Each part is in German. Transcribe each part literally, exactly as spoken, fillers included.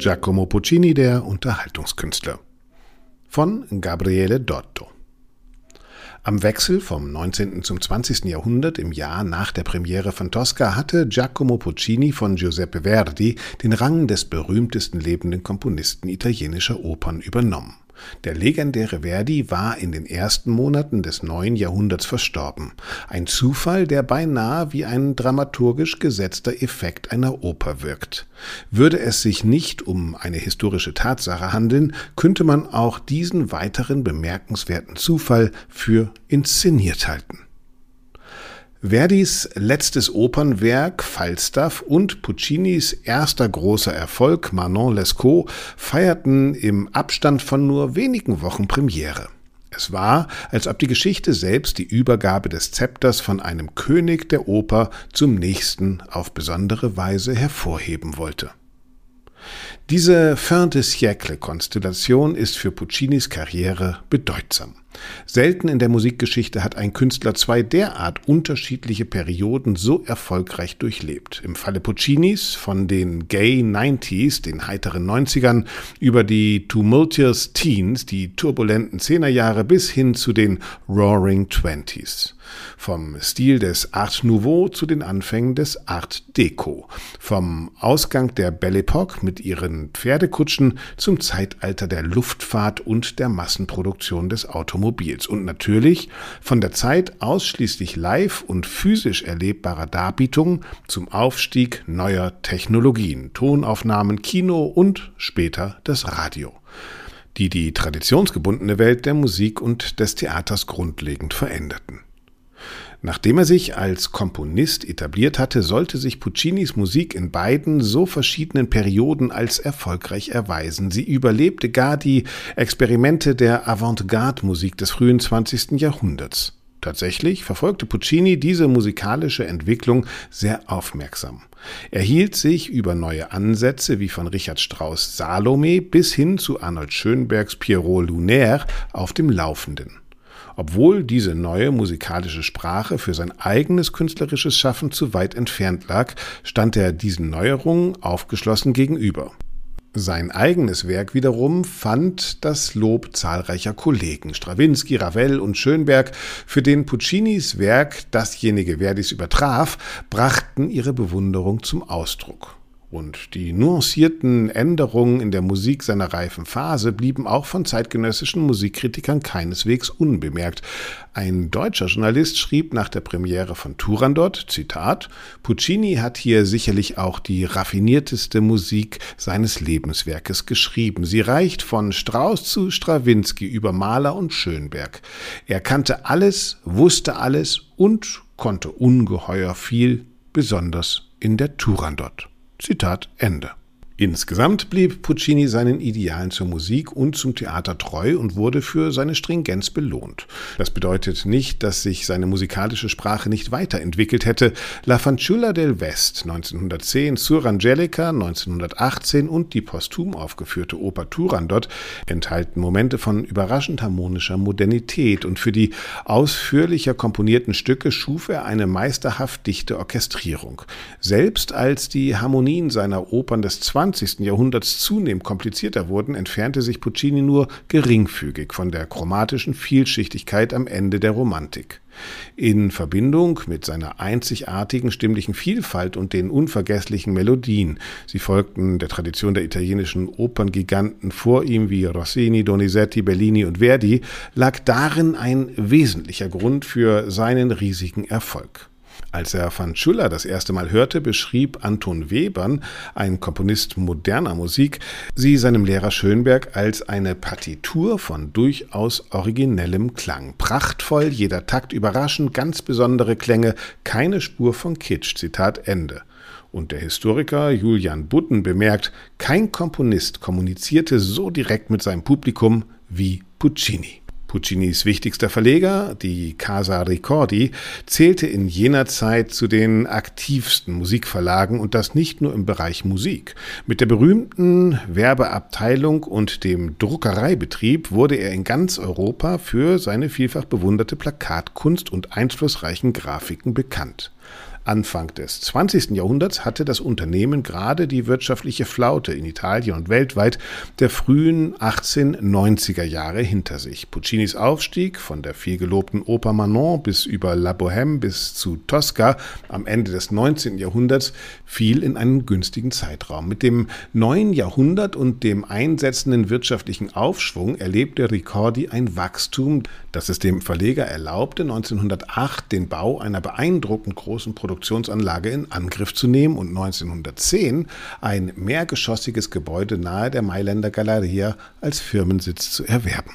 Giacomo Puccini, der Unterhaltungskünstler. Von Gabriele Dotto. Am Wechsel vom neunzehnten zum zwanzigsten Jahrhundert im Jahr nach der Premiere von Tosca hatte Giacomo Puccini von Giuseppe Verdi den Rang des berühmtesten lebenden Komponisten italienischer Opern übernommen. Der legendäre Verdi war in den ersten Monaten des neuen Jahrhunderts verstorben. Ein Zufall, der beinahe wie ein dramaturgisch gesetzter Effekt einer Oper wirkt. Würde es sich nicht um eine historische Tatsache handeln, könnte man auch diesen weiteren bemerkenswerten Zufall für inszeniert halten. Verdis letztes Opernwerk Falstaff und Puccinis erster großer Erfolg Manon Lescaut feierten im Abstand von nur wenigen Wochen Premiere. Es war, als ob die Geschichte selbst die Übergabe des Zepters von einem König der Oper zum nächsten auf besondere Weise hervorheben wollte. Diese Fin de siècle-Konstellation ist für Puccinis Karriere bedeutsam. Selten in der Musikgeschichte hat ein Künstler zwei derart unterschiedliche Perioden so erfolgreich durchlebt. Im Falle Puccinis von den Gay Nineties, den heiteren Neunzigern, über die Tumultuous Teens, die turbulenten Zehnerjahre, bis hin zu den Roaring Twenties. Vom Stil des Art Nouveau zu den Anfängen des Art Deco. Vom Ausgang der Belle Époque mit ihren Pferdekutschen zum Zeitalter der Luftfahrt und der Massenproduktion des Automobils. Und natürlich von der Zeit ausschließlich live und physisch erlebbarer Darbietungen zum Aufstieg neuer Technologien, Tonaufnahmen, Kino und später das Radio, die die traditionsgebundene Welt der Musik und des Theaters grundlegend veränderten. Nachdem er sich als Komponist etabliert hatte, sollte sich Puccinis Musik in beiden so verschiedenen Perioden als erfolgreich erweisen. Sie überlebte gar die Experimente der Avantgarde-Musik des frühen zwanzigsten Jahrhunderts. Tatsächlich verfolgte Puccini diese musikalische Entwicklung sehr aufmerksam. Er hielt sich über neue Ansätze wie von Richard Strauss' Salome bis hin zu Arnold Schönbergs Pierrot Lunaire auf dem Laufenden. Obwohl diese neue musikalische Sprache für sein eigenes künstlerisches Schaffen zu weit entfernt lag, stand er diesen Neuerungen aufgeschlossen gegenüber. Sein eigenes Werk wiederum fand das Lob zahlreicher Kollegen. Strawinsky, Ravel und Schönberg, für den Puccinis Werk dasjenige Verdis übertraf, brachten ihre Bewunderung zum Ausdruck. Und die nuancierten Änderungen in der Musik seiner reifen Phase blieben auch von zeitgenössischen Musikkritikern keineswegs unbemerkt. Ein deutscher Journalist schrieb nach der Premiere von Turandot, Zitat, Puccini hat hier sicherlich auch die raffinierteste Musik seines Lebenswerkes geschrieben. Sie reicht von Strauss zu Strawinsky über Mahler und Schönberg. Er kannte alles, wusste alles und konnte ungeheuer viel, besonders in der Turandot. Zitat Ende. Insgesamt blieb Puccini seinen Idealen zur Musik und zum Theater treu und wurde für seine Stringenz belohnt. Das bedeutet nicht, dass sich seine musikalische Sprache nicht weiterentwickelt hätte. La Fanciulla del West neunzehnhundertzehn, Suor Angelica neunzehnhundertachtzehn und die posthum aufgeführte Oper Turandot enthalten Momente von überraschend harmonischer Modernität und für die ausführlicher komponierten Stücke schuf er eine meisterhaft dichte Orchestrierung. Selbst als die Harmonien seiner Opern des zwanzigsten Jahrhunderts zunehmend komplizierter wurden, entfernte sich Puccini nur geringfügig von der chromatischen Vielschichtigkeit am Ende der Romantik. In Verbindung mit seiner einzigartigen stimmlichen Vielfalt und den unvergesslichen Melodien, sie folgten der Tradition der italienischen Operngiganten vor ihm wie Rossini, Donizetti, Bellini und Verdi, lag darin ein wesentlicher Grund für seinen riesigen Erfolg. Als er Fanciulla das erste Mal hörte, beschrieb Anton Webern, ein Komponist moderner Musik, sie seinem Lehrer Schönberg als eine Partitur von durchaus originellem Klang. Prachtvoll, jeder Takt überraschend, ganz besondere Klänge, keine Spur von Kitsch. Zitat Ende. Und der Historiker Julian Budden bemerkt, kein Komponist kommunizierte so direkt mit seinem Publikum wie Puccini. Puccinis wichtigster Verleger, die Casa Ricordi, zählte in jener Zeit zu den aktivsten Musikverlagen und das nicht nur im Bereich Musik. Mit der berühmten Werbeabteilung und dem Druckereibetrieb wurde er in ganz Europa für seine vielfach bewunderte Plakatkunst und einflussreichen Grafiken bekannt. Anfang des zwanzigsten Jahrhunderts hatte das Unternehmen gerade die wirtschaftliche Flaute in Italien und weltweit der frühen achtzehnhundertneunziger Jahre hinter sich. Puccinis Aufstieg von der vielgelobten Oper Manon bis über La Bohème bis zu Tosca am Ende des neunzehnten Jahrhunderts fiel in einen günstigen Zeitraum. Mit dem neuen Jahrhundert und dem einsetzenden wirtschaftlichen Aufschwung erlebte Ricordi ein Wachstum, das es dem Verleger erlaubte, neunzehnhundertacht den Bau einer beeindruckend großen Produktionsanlage in Angriff zu nehmen und neunzehnhundertzehn ein mehrgeschossiges Gebäude nahe der Mailänder Galleria als Firmensitz zu erwerben.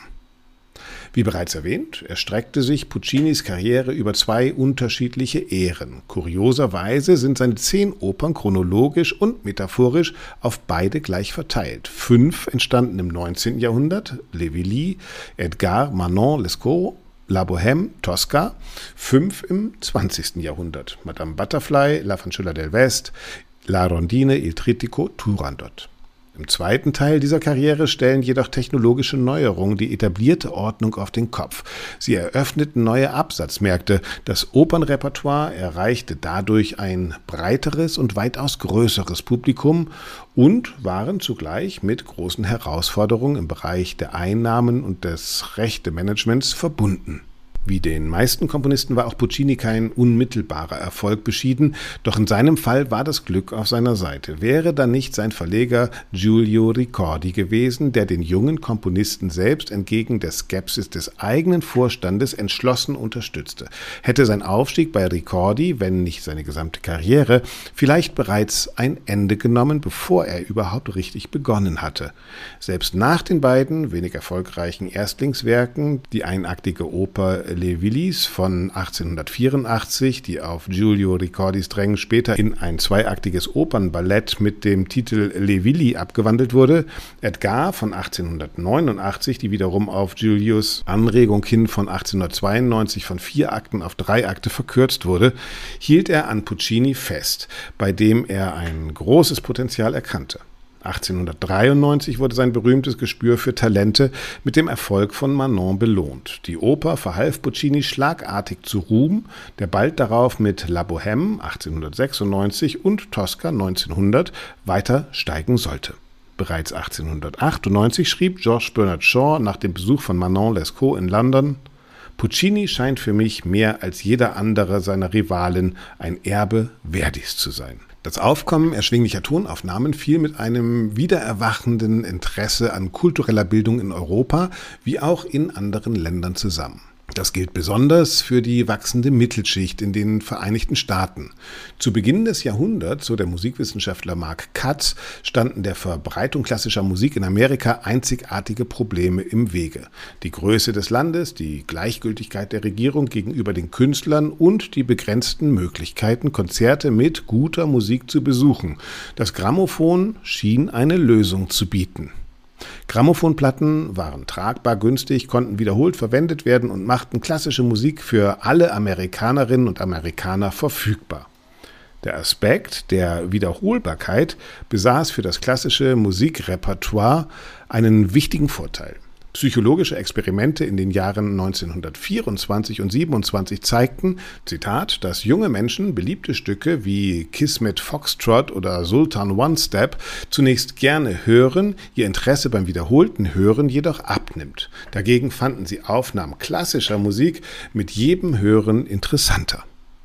Wie bereits erwähnt, erstreckte sich Puccinis Karriere über zwei unterschiedliche Ähren. Kurioserweise sind seine zehn Opern chronologisch und metaphorisch auf beide gleich verteilt. Fünf entstanden im neunzehnten Jahrhundert, Le Villi, Edgar, Manon, Lescaut, La Bohème, Tosca, fünf im zwanzigsten Jahrhundert, Madame Butterfly, La Fanciulla del West, La Rondine, Il Trittico, Turandot. Im zweiten Teil dieser Karriere stellen jedoch technologische Neuerungen die etablierte Ordnung auf den Kopf. Sie eröffneten neue Absatzmärkte. Das Opernrepertoire erreichte dadurch ein breiteres und weitaus größeres Publikum und waren zugleich mit großen Herausforderungen im Bereich der Einnahmen und des Rechtemanagements verbunden. Wie den meisten Komponisten war auch Puccini kein unmittelbarer Erfolg beschieden, doch in seinem Fall war das Glück auf seiner Seite. Wäre da nicht sein Verleger Giulio Ricordi gewesen, der den jungen Komponisten selbst entgegen der Skepsis des eigenen Vorstandes entschlossen unterstützte, hätte sein Aufstieg bei Ricordi, wenn nicht seine gesamte Karriere, vielleicht bereits ein Ende genommen, bevor er überhaupt richtig begonnen hatte. Selbst nach den beiden wenig erfolgreichen Erstlingswerken, die einaktige Oper Le Villis von achtzehnhundertvierundachtzig, die auf Giulio Ricordis Drängen später in ein zweiaktiges Opernballett mit dem Titel Le Villi abgewandelt wurde, Edgar von achtzehnhundertneunundachtzig, die wiederum auf Giulios Anregung hin von achtzehnhundertzweiundneunzig von vier Akten auf drei Akte verkürzt wurde, hielt er an Puccini fest, bei dem er ein großes Potenzial erkannte. achtzehnhundertdreiundneunzig wurde sein berühmtes Gespür für Talente mit dem Erfolg von Manon belohnt. Die Oper verhalf Puccini schlagartig zu Ruhm, der bald darauf mit La Bohème achtzehnhundertsechsundneunzig und Tosca neunzehnhundert weiter steigen sollte. Bereits achtzehnhundertachtundneunzig schrieb George Bernard Shaw nach dem Besuch von Manon Lescaut in London: Puccini scheint für mich mehr als jeder andere seiner Rivalen ein Erbe Verdis zu sein. Das Aufkommen erschwinglicher Tonaufnahmen fiel mit einem wiedererwachenden Interesse an kultureller Bildung in Europa wie auch in anderen Ländern zusammen. Das gilt besonders für die wachsende Mittelschicht in den Vereinigten Staaten. Zu Beginn des Jahrhunderts, so der Musikwissenschaftler Mark Katz, standen der Verbreitung klassischer Musik in Amerika einzigartige Probleme im Wege. Die Größe des Landes, die Gleichgültigkeit der Regierung gegenüber den Künstlern und die begrenzten Möglichkeiten, Konzerte mit guter Musik zu besuchen. Das Grammophon schien eine Lösung zu bieten. Grammophonplatten waren tragbar, günstig, konnten wiederholt verwendet werden und machten klassische Musik für alle Amerikanerinnen und Amerikaner verfügbar. Der Aspekt der Wiederholbarkeit besaß für das klassische Musikrepertoire einen wichtigen Vorteil. Psychologische Experimente in den Jahren neunzehnhundertvierundzwanzig und siebenundzwanzig zeigten, Zitat, dass junge Menschen beliebte Stücke wie Kismet Foxtrot oder Sultan One Step zunächst gerne hören, ihr Interesse beim wiederholten Hören jedoch abnimmt. Dagegen fanden sie Aufnahmen klassischer Musik mit jedem Hören interessanter.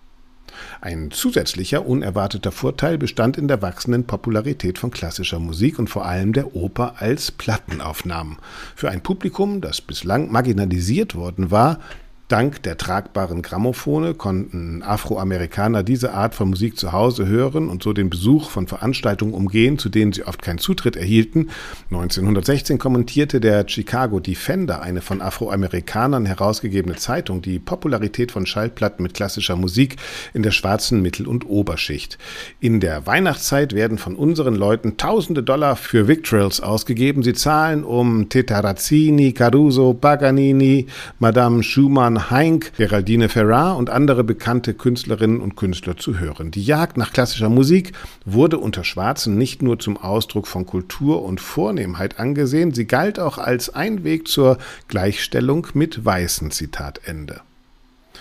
Ein zusätzlicher, unerwarteter Vorteil bestand in der wachsenden Popularität von klassischer Musik und vor allem der Oper als Plattenaufnahmen. Für ein Publikum, das bislang marginalisiert worden war, dank der tragbaren Grammophone konnten Afroamerikaner diese Art von Musik zu Hause hören und so den Besuch von Veranstaltungen umgehen, zu denen sie oft keinen Zutritt erhielten. neunzehnhundertsechzehn kommentierte der Chicago Defender, eine von Afroamerikanern herausgegebene Zeitung, die Popularität von Schallplatten mit klassischer Musik in der schwarzen Mittel- und Oberschicht. In der Weihnachtszeit werden von unseren Leuten tausende Dollar für Victuals ausgegeben. Sie zahlen, um Tetarazzini, Caruso, Paganini, Madame Schumann, Heinck, Geraldine Ferrar und andere bekannte Künstlerinnen und Künstler zu hören. Die Jagd nach klassischer Musik wurde unter Schwarzen nicht nur zum Ausdruck von Kultur und Vornehmheit angesehen, sie galt auch als ein Weg zur Gleichstellung mit Weißen. Zitat Ende.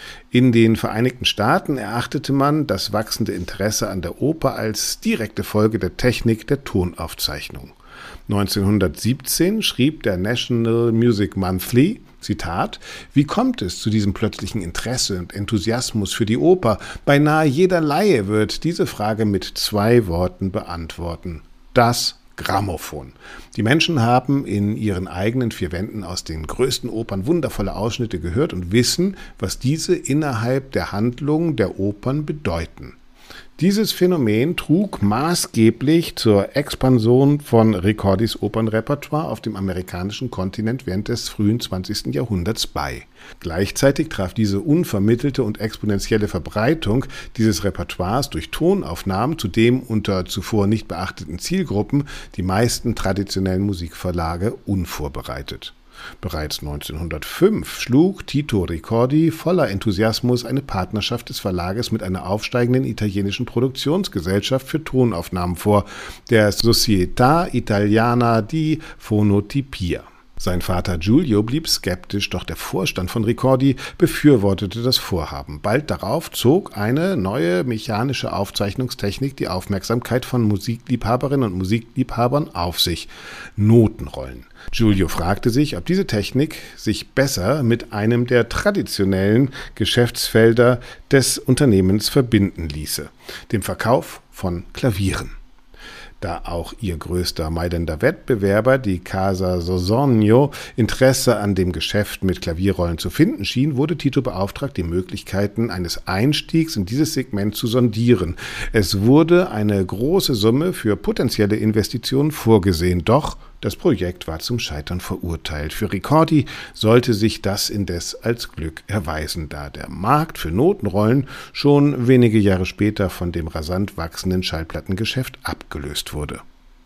In den Vereinigten Staaten erachtete man das wachsende Interesse an der Oper als direkte Folge der Technik der Tonaufzeichnung. neunzehnhundertsiebzehn schrieb der National Music Monthly, Zitat, wie kommt es zu diesem plötzlichen Interesse und Enthusiasmus für die Oper? Beinahe jeder Laie wird diese Frage mit zwei Worten beantworten. Das Grammophon. Die Menschen haben in ihren eigenen vier Wänden aus den größten Opern wundervolle Ausschnitte gehört und wissen, was diese innerhalb der Handlung der Opern bedeuten. Dieses Phänomen trug maßgeblich zur Expansion von Ricordis Opernrepertoire auf dem amerikanischen Kontinent während des frühen zwanzigsten Jahrhunderts bei. Gleichzeitig traf diese unvermittelte und exponentielle Verbreitung dieses Repertoires durch Tonaufnahmen zudem unter zuvor nicht beachteten Zielgruppen die meisten traditionellen Musikverlage unvorbereitet. Bereits neunzehnhundertfünf schlug Tito Ricordi voller Enthusiasmus eine Partnerschaft des Verlages mit einer aufsteigenden italienischen Produktionsgesellschaft für Tonaufnahmen vor, der Società Italiana di Fonotipia. Sein Vater Giulio blieb skeptisch, doch der Vorstand von Ricordi befürwortete das Vorhaben. Bald darauf zog eine neue mechanische Aufzeichnungstechnik die Aufmerksamkeit von Musikliebhaberinnen und Musikliebhabern auf sich: Notenrollen. Giulio fragte sich, ob diese Technik sich besser mit einem der traditionellen Geschäftsfelder des Unternehmens verbinden ließe, dem Verkauf von Klavieren. Da auch ihr größter Mailänder Wettbewerber, die Casa Sosogno, Interesse an dem Geschäft mit Klavierrollen zu finden schien, wurde Tito beauftragt, die Möglichkeiten eines Einstiegs in dieses Segment zu sondieren. Es wurde eine große Summe für potenzielle Investitionen vorgesehen, doch das Projekt war zum Scheitern verurteilt. Für Ricordi sollte sich das indes als Glück erweisen, da der Markt für Notenrollen schon wenige Jahre später von dem rasant wachsenden Schallplattengeschäft abgelöst wurde.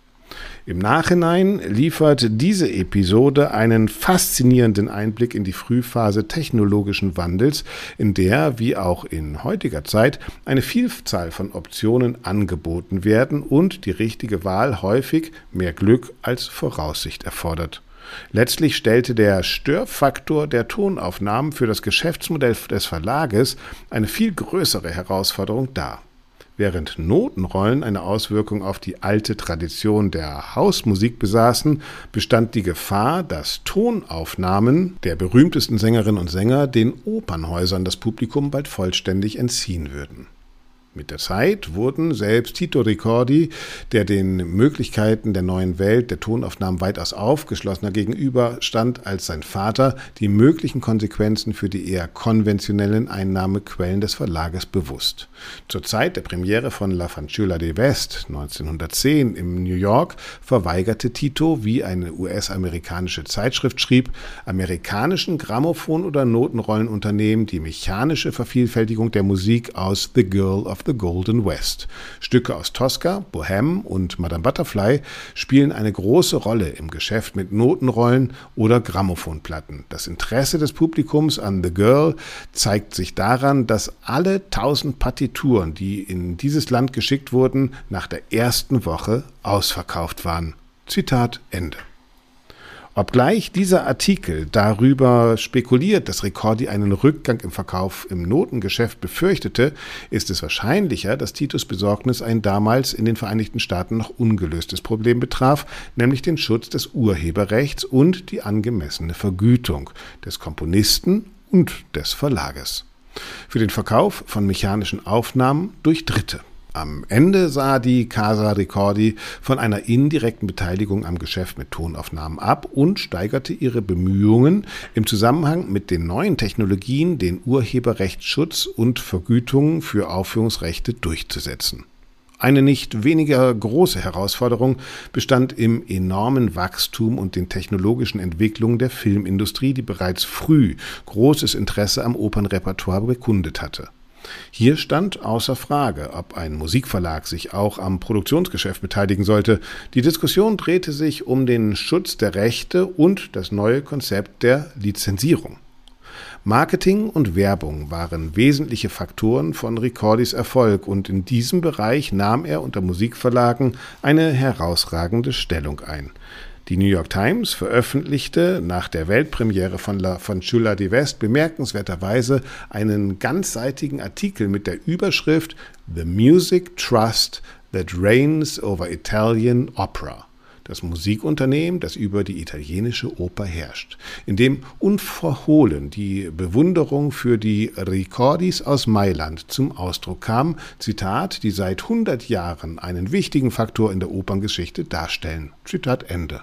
Im Nachhinein liefert diese Episode einen faszinierenden Einblick in die Frühphase technologischen Wandels, in der, wie auch in heutiger Zeit, eine Vielzahl von Optionen angeboten werden und die richtige Wahl häufig mehr Glück als Voraussicht erfordert. Letztlich stellte der Störfaktor der Tonaufnahmen für das Geschäftsmodell des Verlages eine viel größere Herausforderung dar. Während Notenrollen eine Auswirkung auf die alte Tradition der Hausmusik besaßen, bestand die Gefahr, dass Tonaufnahmen der berühmtesten Sängerinnen und Sänger den Opernhäusern das Publikum bald vollständig entziehen würden. Mit der Zeit wurden selbst Tito Ricordi, der den Möglichkeiten der neuen Welt der Tonaufnahmen weitaus aufgeschlossener gegenüberstand als sein Vater, die möglichen Konsequenzen für die eher konventionellen Einnahmequellen des Verlages bewusst. Zur Zeit der Premiere von La Fanciulla di West neunzehnhundertzehn in New York verweigerte Tito, wie eine U S-amerikanische Zeitschrift schrieb, amerikanischen Grammophon- oder Notenrollenunternehmen die mechanische Vervielfältigung der Musik aus The Girl of the Golden West. Stücke aus Tosca, Bohème und Madame Butterfly spielen eine große Rolle im Geschäft mit Notenrollen oder Grammophonplatten. Das Interesse des Publikums an The Girl zeigt sich daran, dass alle tausend Partituren, die in dieses Land geschickt wurden, nach der ersten Woche ausverkauft waren. Zitat Ende. Obgleich dieser Artikel darüber spekuliert, dass Ricordi einen Rückgang im Verkauf im Notengeschäft befürchtete, ist es wahrscheinlicher, dass Titos Besorgnis ein damals in den Vereinigten Staaten noch ungelöstes Problem betraf, nämlich den Schutz des Urheberrechts und die angemessene Vergütung des Komponisten und des Verlages für den Verkauf von mechanischen Aufnahmen durch Dritte. Am Ende sah die Casa Ricordi von einer indirekten Beteiligung am Geschäft mit Tonaufnahmen ab und steigerte ihre Bemühungen, im Zusammenhang mit den neuen Technologien den Urheberrechtsschutz und Vergütungen für Aufführungsrechte durchzusetzen. Eine nicht weniger große Herausforderung bestand im enormen Wachstum und den technologischen Entwicklungen der Filmindustrie, die bereits früh großes Interesse am Opernrepertoire bekundet hatte. Hier stand außer Frage, ob ein Musikverlag sich auch am Produktionsgeschäft beteiligen sollte. Die Diskussion drehte sich um den Schutz der Rechte und das neue Konzept der Lizenzierung. Marketing und Werbung waren wesentliche Faktoren von Ricordis Erfolg und in diesem Bereich nahm er unter Musikverlagen eine herausragende Stellung ein. Die New York Times veröffentlichte nach der Weltpremiere von La Fanciulla di West bemerkenswerterweise einen ganzseitigen Artikel mit der Überschrift The Music Trust that Reigns over Italian Opera. Das Musikunternehmen, das über die italienische Oper herrscht, in dem unverhohlen die Bewunderung für die Ricordis aus Mailand zum Ausdruck kam, Zitat, die seit hundert Jahren einen wichtigen Faktor in der Operngeschichte darstellen. Zitat Ende.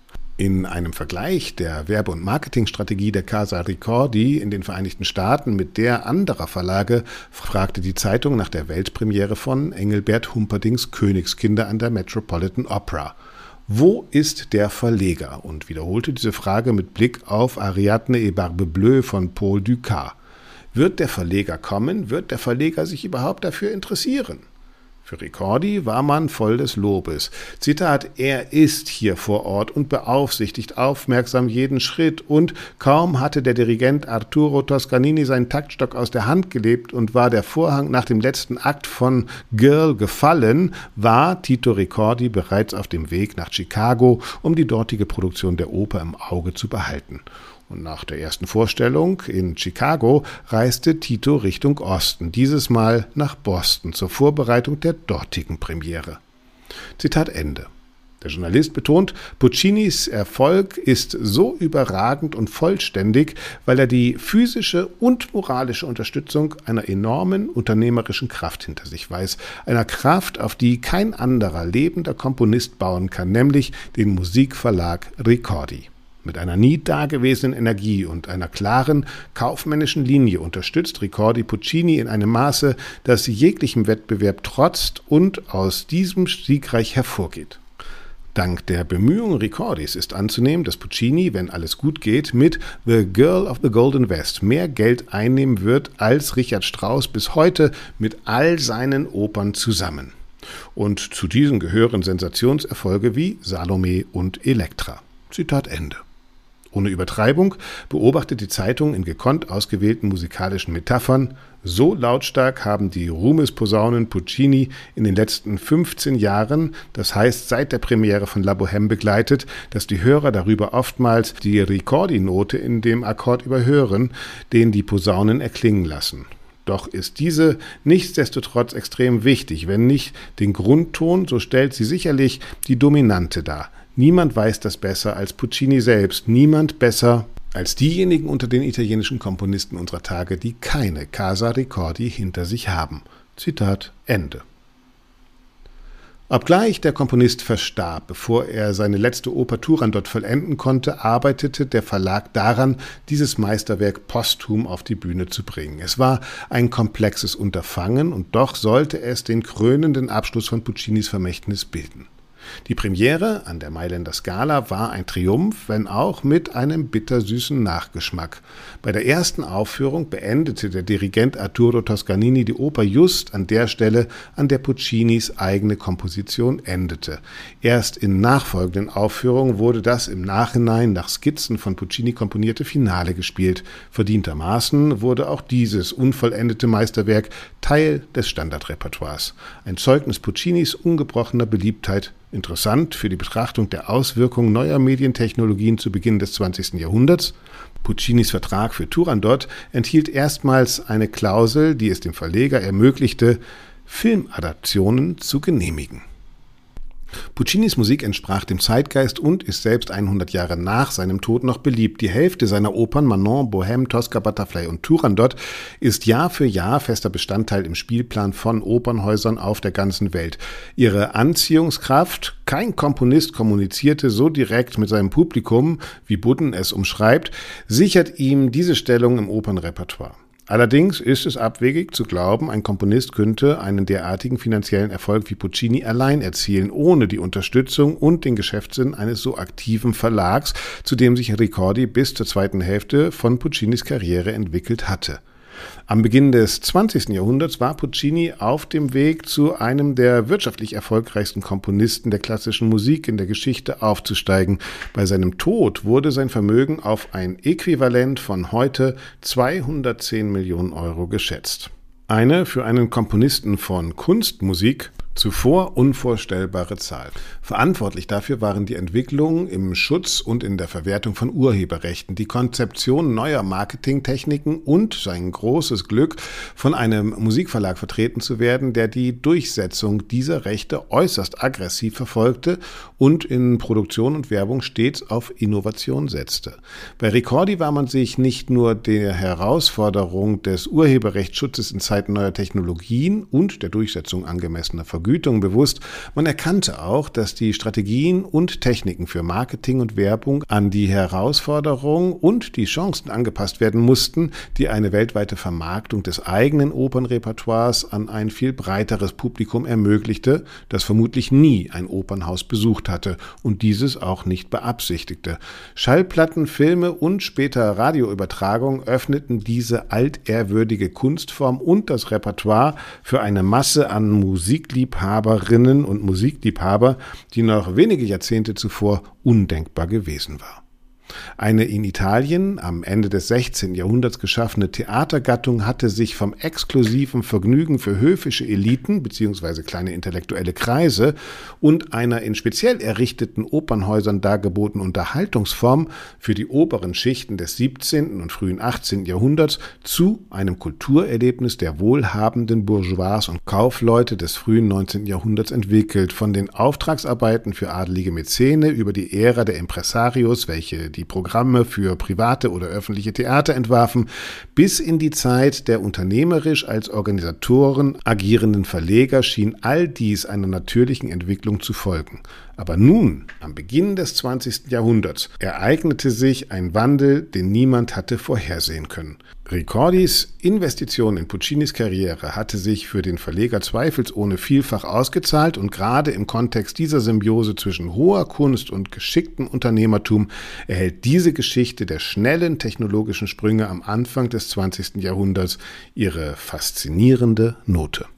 In einem Vergleich der Werbe- und Marketingstrategie der Casa Ricordi in den Vereinigten Staaten mit der anderer Verlage fragte die Zeitung nach der Weltpremiere von Engelbert Humperdincks Königskinder an der Metropolitan Opera. Wo ist der Verleger? Und wiederholte diese Frage mit Blick auf Ariadne et Barbe Bleue von Paul Dukas. Wird der Verleger kommen? Wird der Verleger sich überhaupt dafür interessieren? Für Ricordi war man voll des Lobes. Zitat, er ist hier vor Ort und beaufsichtigt aufmerksam jeden Schritt und kaum hatte der Dirigent Arturo Toscanini seinen Taktstock aus der Hand gelebt und war der Vorhang nach dem letzten Akt von Girl gefallen, war Tito Ricordi bereits auf dem Weg nach Chicago, um die dortige Produktion der Oper im Auge zu behalten. Und nach der ersten Vorstellung in Chicago reiste Tito Richtung Osten, dieses Mal nach Boston zur Vorbereitung der dortigen Premiere. Zitat Ende. Der Journalist betont, Puccinis Erfolg ist so überragend und vollständig, weil er die physische und moralische Unterstützung einer enormen unternehmerischen Kraft hinter sich weiß, einer Kraft, auf die kein anderer lebender Komponist bauen kann, nämlich den Musikverlag Ricordi. Mit einer nie dagewesenen Energie und einer klaren kaufmännischen Linie unterstützt Ricordi Puccini in einem Maße, das jeglichem Wettbewerb trotzt und aus diesem siegreich hervorgeht. Dank der Bemühungen Ricordis ist anzunehmen, dass Puccini, wenn alles gut geht, mit The Girl of the Golden West mehr Geld einnehmen wird als Richard Strauss bis heute mit all seinen Opern zusammen. Und zu diesen gehören Sensationserfolge wie Salome und Elektra. Zitat Ende. Ohne Übertreibung beobachtet die Zeitung in gekonnt ausgewählten musikalischen Metaphern, so lautstark haben die Ruhmesposaunen Puccini in den letzten fünfzehn Jahren, das heißt seit der Premiere von La Bohème begleitet, dass die Hörer darüber oftmals die Ricordi-Note in dem Akkord überhören, den die Posaunen erklingen lassen. Doch ist diese nichtsdestotrotz extrem wichtig, wenn nicht den Grundton, so stellt sie sicherlich die Dominante dar. Niemand weiß das besser als Puccini selbst, niemand besser als diejenigen unter den italienischen Komponisten unserer Tage, die keine Casa Ricordi hinter sich haben. Zitat Ende. Obgleich der Komponist verstarb, bevor er seine letzte Oper Turandot vollenden konnte, arbeitete der Verlag daran, dieses Meisterwerk posthum auf die Bühne zu bringen. Es war ein komplexes Unterfangen und doch sollte es den krönenden Abschluss von Puccinis Vermächtnis bilden. Die Premiere an der Mailänder Scala war ein Triumph, wenn auch mit einem bittersüßen Nachgeschmack. Bei der ersten Aufführung beendete der Dirigent Arturo Toscanini die Oper just an der Stelle, an der Puccinis eigene Komposition endete. Erst in nachfolgenden Aufführungen wurde das im Nachhinein nach Skizzen von Puccini komponierte Finale gespielt. Verdientermaßen wurde auch dieses unvollendete Meisterwerk Teil des Standardrepertoires. Ein Zeugnis Puccinis ungebrochener Beliebtheit. Interessant für die Betrachtung der Auswirkungen neuer Medientechnologien zu Beginn des zwanzigsten Jahrhunderts. Puccinis Vertrag für Turandot enthielt erstmals eine Klausel, die es dem Verleger ermöglichte, Filmadaptionen zu genehmigen. Puccinis Musik entsprach dem Zeitgeist und ist selbst hundert Jahre nach seinem Tod noch beliebt. Die Hälfte seiner Opern Manon, Bohème, Tosca, Butterfly und Turandot ist Jahr für Jahr fester Bestandteil im Spielplan von Opernhäusern auf der ganzen Welt. Ihre Anziehungskraft, kein Komponist kommunizierte so direkt mit seinem Publikum, wie Budden es umschreibt, sichert ihm diese Stellung im Opernrepertoire. Allerdings ist es abwegig zu glauben, ein Komponist könnte einen derartigen finanziellen Erfolg wie Puccini allein erzielen, ohne die Unterstützung und den Geschäftssinn eines so aktiven Verlags, zu dem sich Ricordi bis zur zweiten Hälfte von Puccinis Karriere entwickelt hatte. Am Beginn des zwanzigsten Jahrhunderts war Puccini auf dem Weg, zu einem der wirtschaftlich erfolgreichsten Komponisten der klassischen Musik in der Geschichte aufzusteigen. Bei seinem Tod wurde sein Vermögen auf ein Äquivalent von heute zweihundertzehn Millionen Euro geschätzt. Eine für einen Komponisten von Kunstmusik Zuvor unvorstellbare Zahl. Verantwortlich dafür waren die Entwicklungen im Schutz und in der Verwertung von Urheberrechten, die Konzeption neuer Marketingtechniken und sein großes Glück, von einem Musikverlag vertreten zu werden, der die Durchsetzung dieser Rechte äußerst aggressiv verfolgte und in Produktion und Werbung stets auf Innovation setzte. Bei Ricordi war man sich nicht nur der Herausforderung des Urheberrechtsschutzes in Zeiten neuer Technologien und der Durchsetzung angemessener Vergütung Vergütung bewusst, man erkannte auch, dass die Strategien und Techniken für Marketing und Werbung an die Herausforderungen und die Chancen angepasst werden mussten, die eine weltweite Vermarktung des eigenen Opernrepertoires an ein viel breiteres Publikum ermöglichte, das vermutlich nie ein Opernhaus besucht hatte und dieses auch nicht beabsichtigte. Schallplatten, Filme und später Radioübertragungen öffneten diese altehrwürdige Kunstform und das Repertoire für eine Masse an Musikliebhaberinnen und Musikliebhaber, die noch wenige Jahrzehnte zuvor undenkbar gewesen war. Eine in Italien am Ende des sechzehnten Jahrhunderts geschaffene Theatergattung hatte sich vom exklusiven Vergnügen für höfische Eliten bzw. kleine intellektuelle Kreise und einer in speziell errichteten Opernhäusern dargebotenen Unterhaltungsform für die oberen Schichten des siebzehnten und frühen achtzehnten Jahrhunderts zu einem Kulturerlebnis der wohlhabenden Bourgeois und Kaufleute des frühen neunzehnten Jahrhunderts entwickelt, von den Auftragsarbeiten für adelige Mäzene über die Ära der Impresarios, welche die Programme für private oder öffentliche Theater entwarfen, bis in die Zeit der unternehmerisch als Organisatoren agierenden Verleger schien all dies einer natürlichen Entwicklung zu folgen. Aber nun, am Beginn des zwanzigsten Jahrhunderts, ereignete sich ein Wandel, den niemand hatte vorhersehen können. Ricordis Investition in Puccinis Karriere hatte sich für den Verleger zweifelsohne vielfach ausgezahlt und gerade im Kontext dieser Symbiose zwischen hoher Kunst und geschicktem Unternehmertum erhält diese Geschichte der schnellen technologischen Sprünge am Anfang des zwanzigsten Jahrhunderts ihre faszinierende Note.